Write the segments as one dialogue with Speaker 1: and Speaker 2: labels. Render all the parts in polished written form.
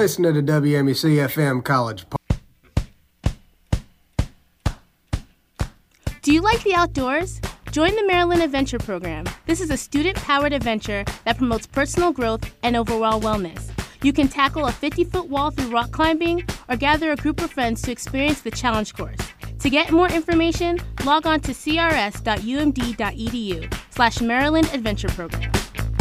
Speaker 1: listening to WMUC FM College Park.
Speaker 2: Do you like the outdoors? Join the Maryland Adventure Program. This is a student-powered adventure that promotes personal growth and overall wellness. You can tackle a 50-foot wall through rock climbing or gather a group of friends to experience the challenge course. To get more information, log on to crs.umd.edu/Maryland Adventure Program.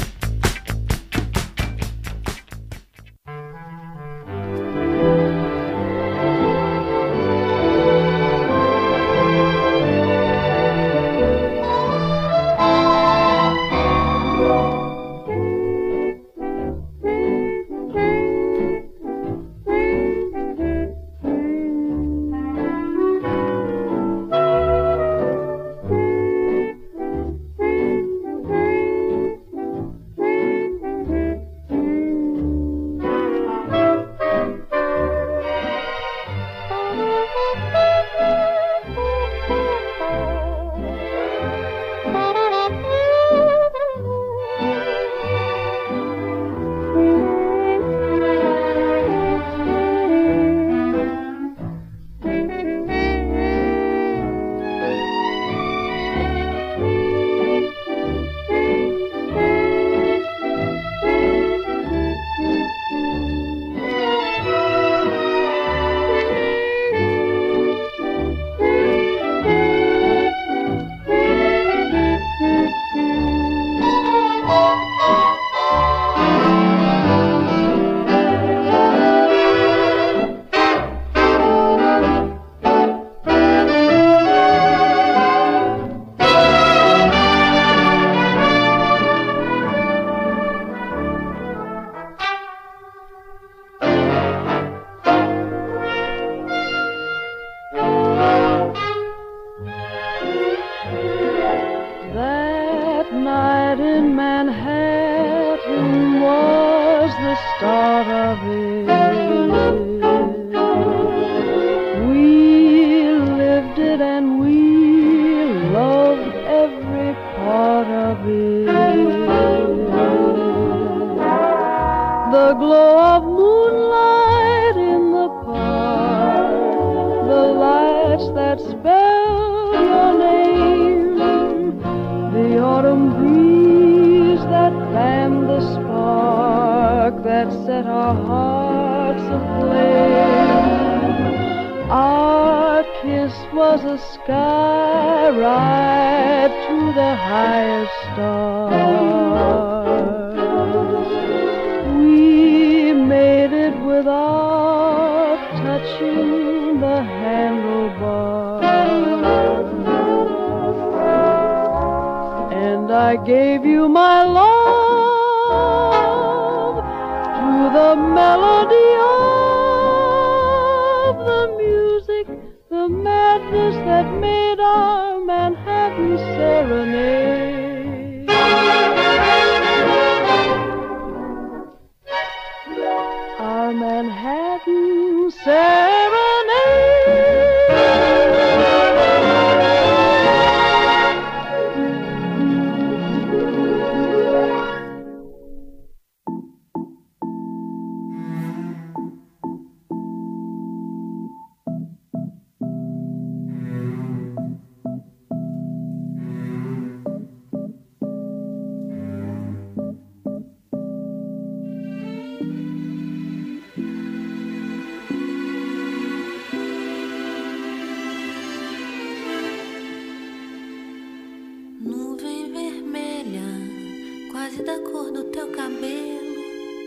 Speaker 3: Da cor do teu cabelo,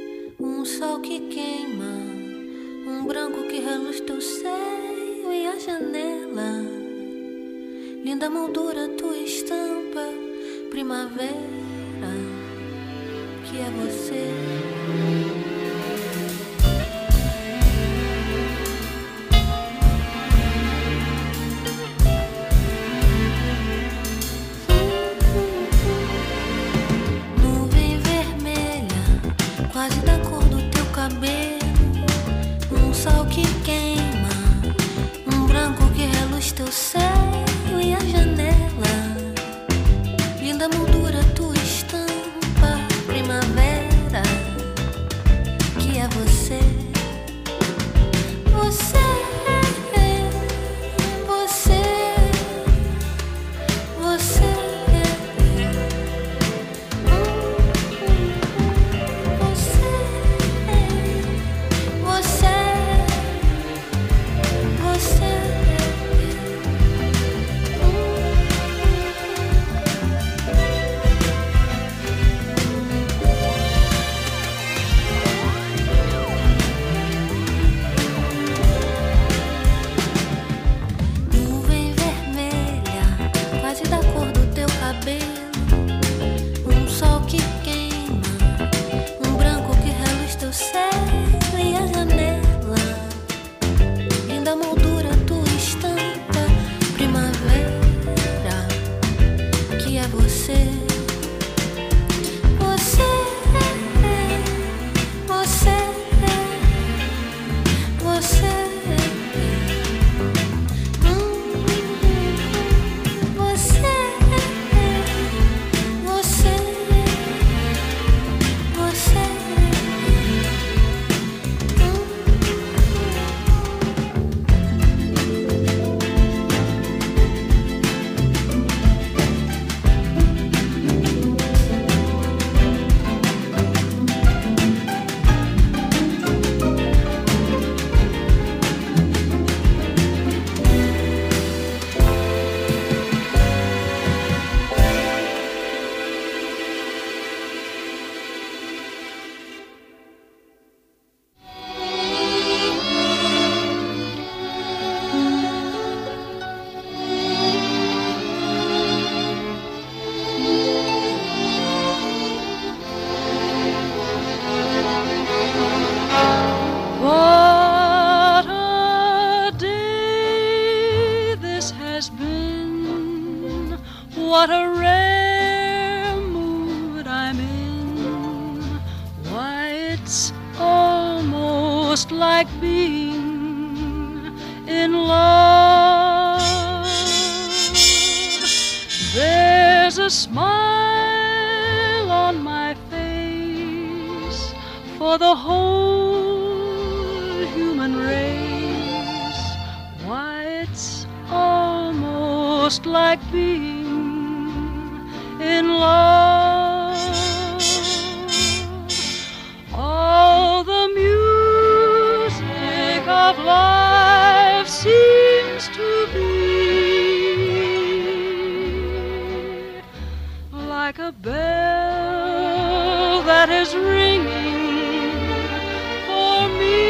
Speaker 3: sol que queima, branco que reluz teu seio e a janela, linda moldura tua estampa, primavera, que é você. Sol que queima, branco que reluz teu seio e a janela, linda moldura tua estampa, primavera,
Speaker 4: what a rare mood I'm in. Why, it's almost like being in love. There's a smile on my face for the whole human race. Why, it's almost like being in love. All the music of life seems to be like a bell that is ringing for me.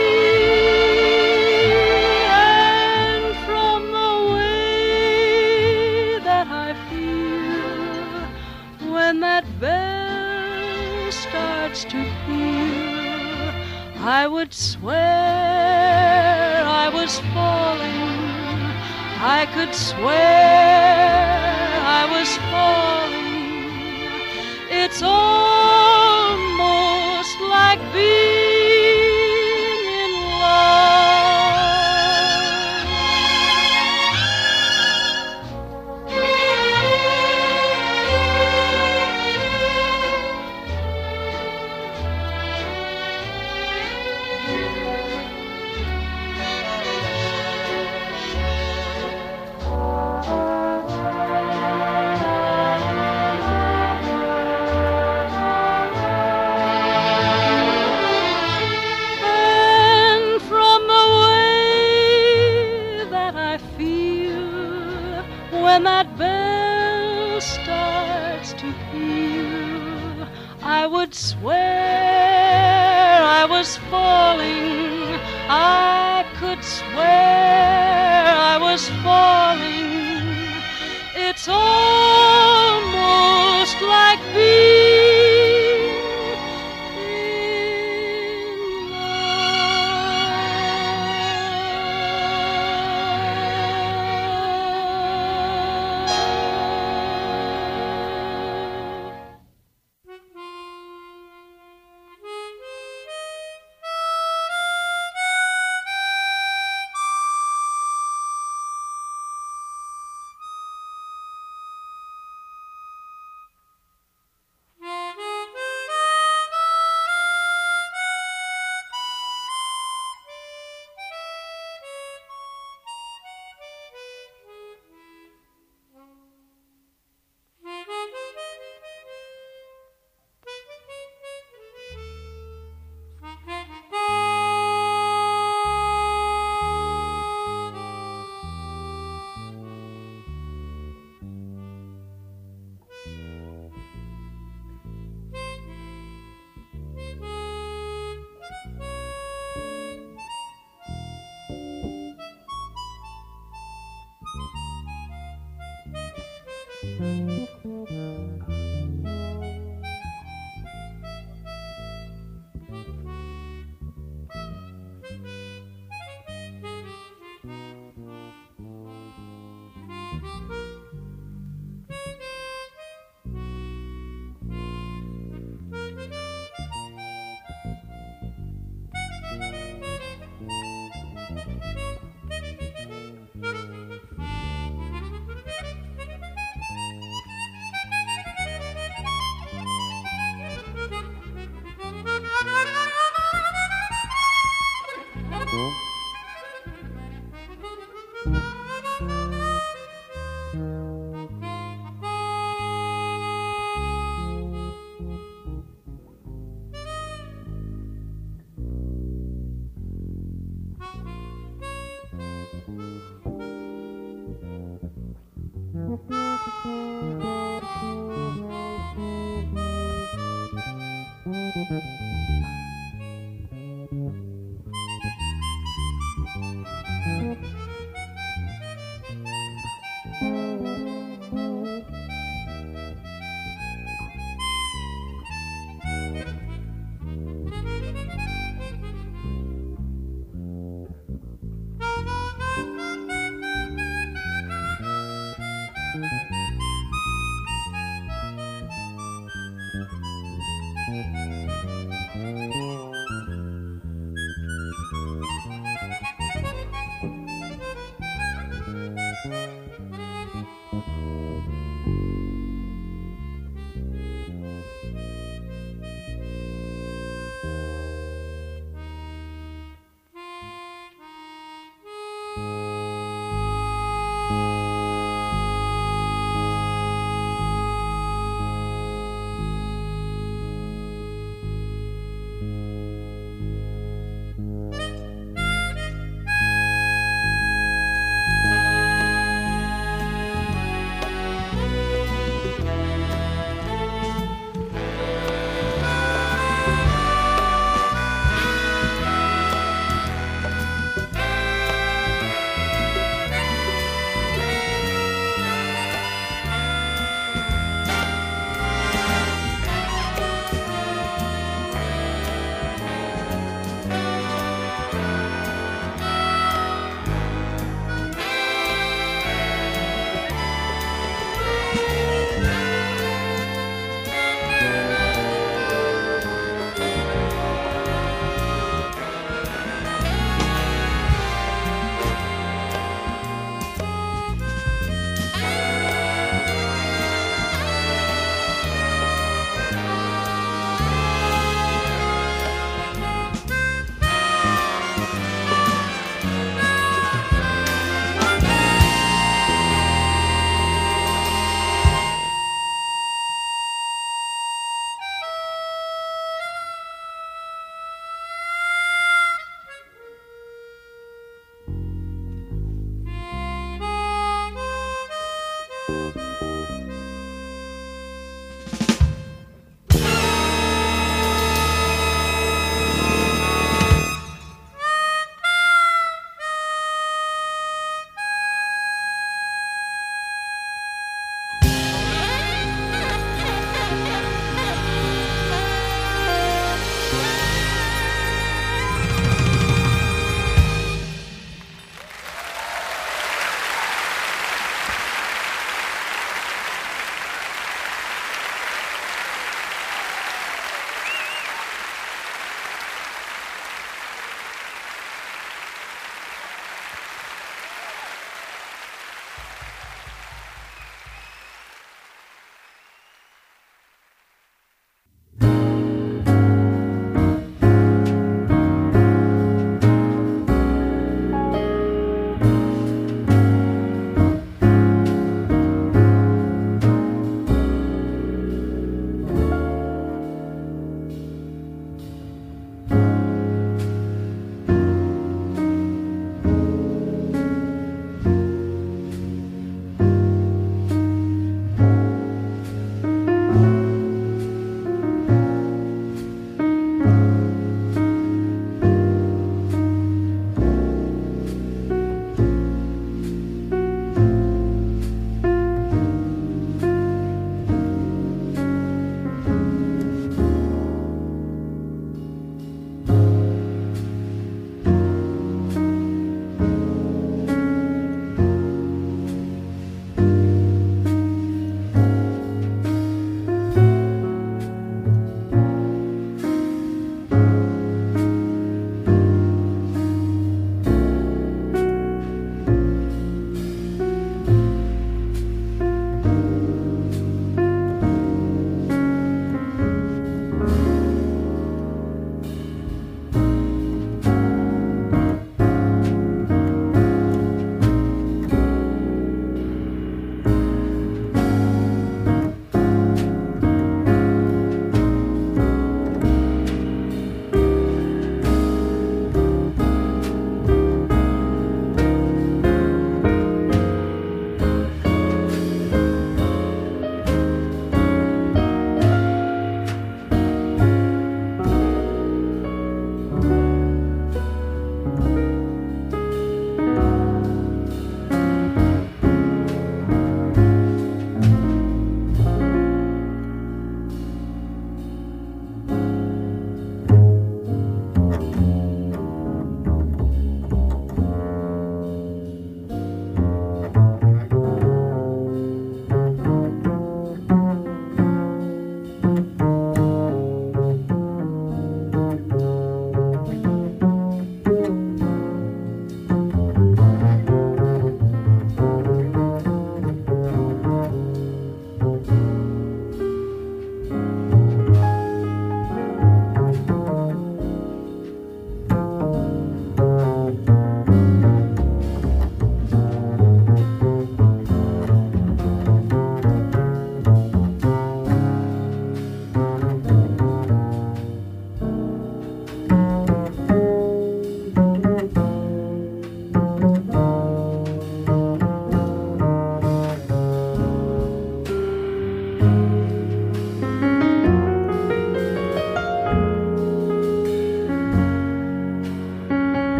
Speaker 4: And from the way that I feel when that bell starts to peal, I would swear I was falling. I could swear I was falling. It's almost like being in when that bell starts to peal, I would swear I was falling. I could swear I was falling. It's almost like being in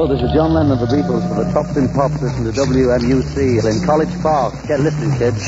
Speaker 5: Hello, this is John Lennon of the Beatles for the Tops in Pops. Listen to WMUC in College Park. Get listening, kids.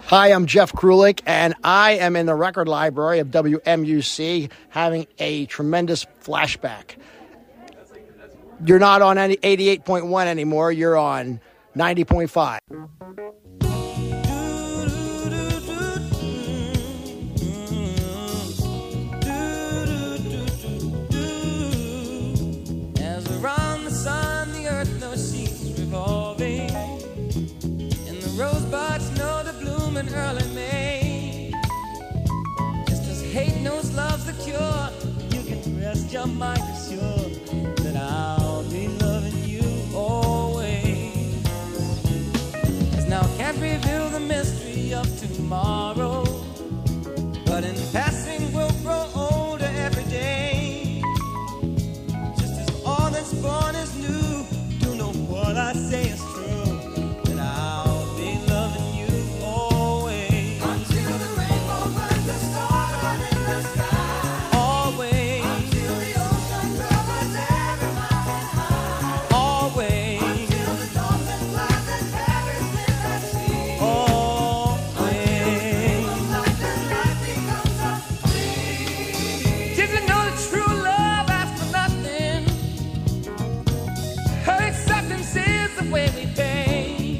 Speaker 6: Hi, I'm Jeff Krulik, and I am in the record library of WMUC having a tremendous flashback. You're not on any 88.1 anymore. You're on 90.5.
Speaker 7: As around the sun, the earth knows she's revolving, and the rosebuds know to bloom in early May. Just as hate knows love's the cure, you can rest your mind assured that I'll be loving you always. As now can't reveal the mystery of tomorrow, but in passing we'll grow older every day. Just as all that's born is new, do know what I say is true, that I'll be loving you always. Until the rainbow burns the star in the sky. Always. Until the ocean covers every mountain high. Always. Until the dolphin flies and carries in the sea. Always. Life and life becomes a dream. Did you know that true love asks for nothing? Her acceptance is the way we pay.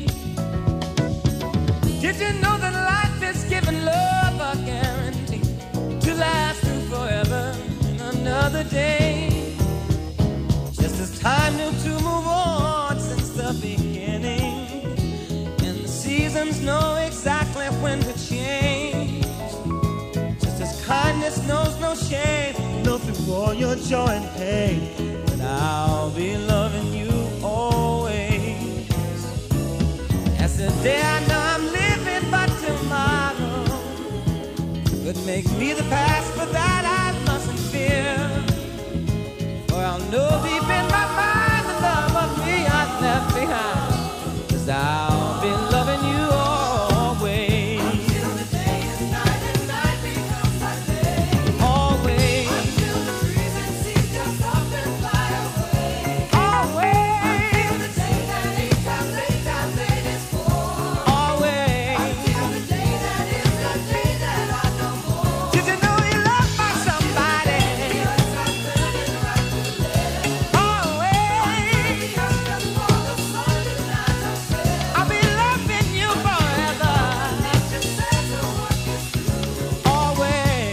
Speaker 7: Did you know that life is giving love a guarantee to last through forever in another day? Just as time knew to move on since the beginning, and the seasons know exactly when to change. Just as kindness knows no shame, know through all your joy and pain, that I'll be loving you always. As today I know I'm living, but tomorrow could make me the past, but that I mustn't fear. For I'll know deep in my mind the love of me I've left behind, 'cause I'll be loving you always. Until the day is night and night becomes a day. Always. Until the trees and seas just up and fly away. Always. Until the day that each time made is born. Always. Until the day that is the day that I know more. Did you know you loved by somebody? Always. I'll be loving you forever. Always.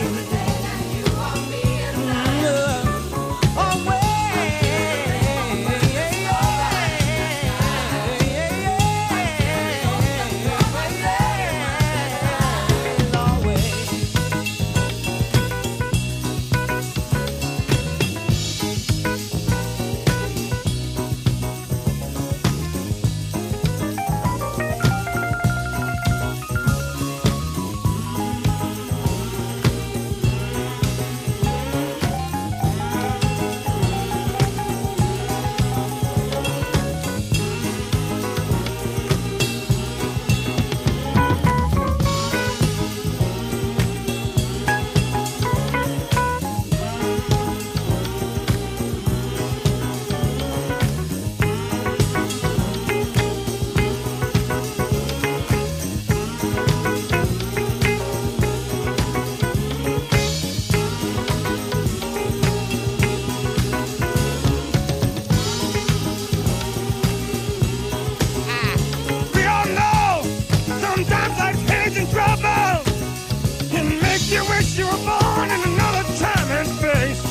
Speaker 7: We all know sometimes life's hands in trouble can make you wish you were born in another time and space.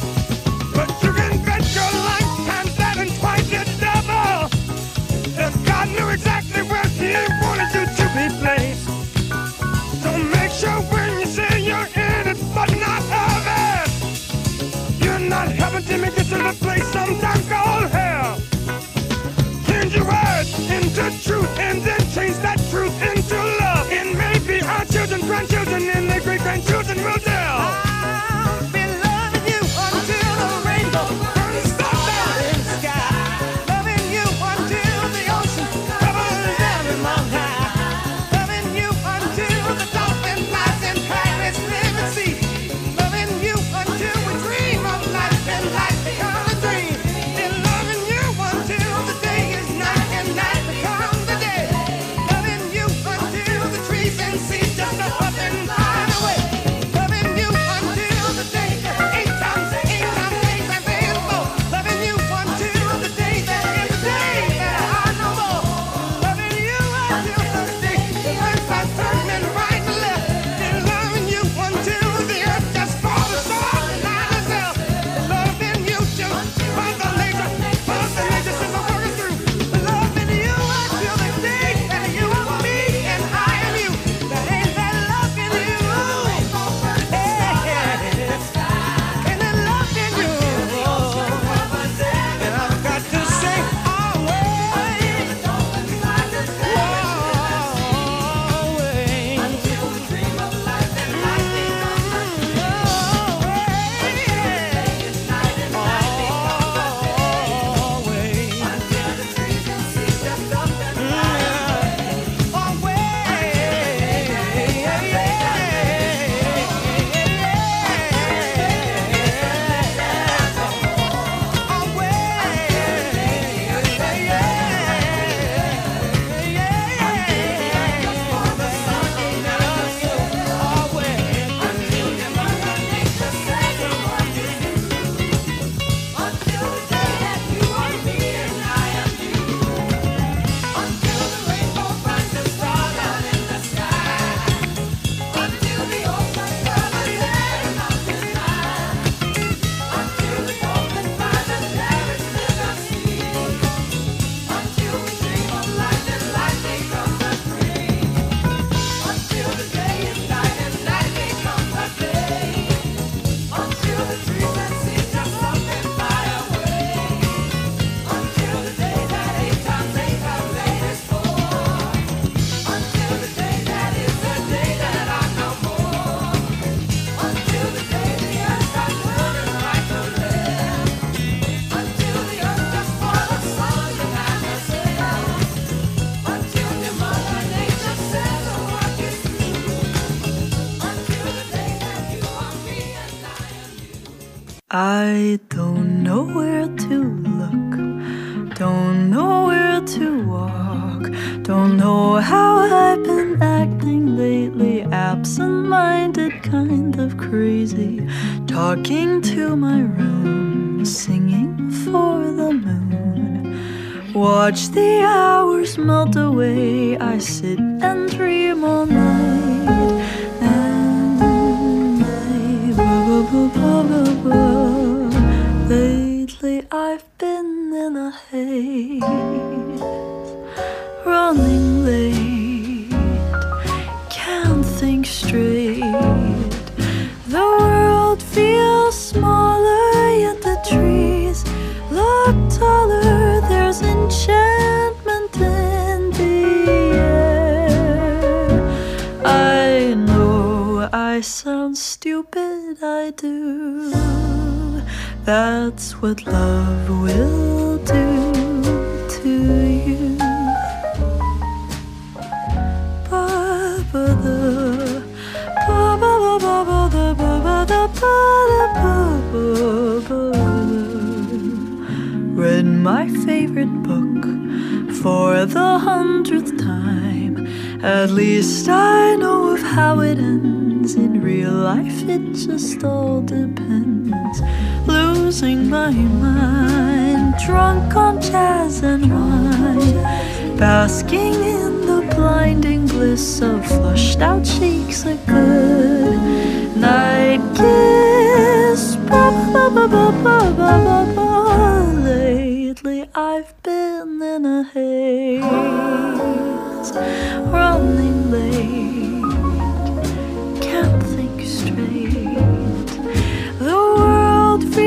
Speaker 7: But you can bet your lifetime that and twice the double, that God knew exactly where He wanted you to be placed. So make sure when you say you're in it but not of it, you're not helping to make it to the place sometimes called hell. Change your words into truth and then change that truth into love. And maybe our children, grandchildren, and their great-grandchildren will tell. I'll be loving you until the rainbow burns the star in the sky. Loving you until the ocean covers every mountain high. Loving you until the dolphin flies in Paris, live and see. Loving you until we dream of life and life becomes a dream. And loving you until the day is night and night becomes the day. Loving you until the tree
Speaker 8: I don't know where to look, don't know where to walk, don't know how I've been acting lately, absent-minded, kind of crazy, talking to my room, singing for the moon. Watch the hours melt away, I sit and dream all night, and lately I've been in a haze, running late, can't think straight. The world feels smaller, yet the trees look taller. There's enchantment in the air. I know I sound stupid, I do. That's what love will do to you. Read my favorite book for the 100th time. At least I know of how it ends. In real life it just all depends. Losing my mind, drunk on jazz and wine, basking in the blinding bliss of flushed out cheeks, a good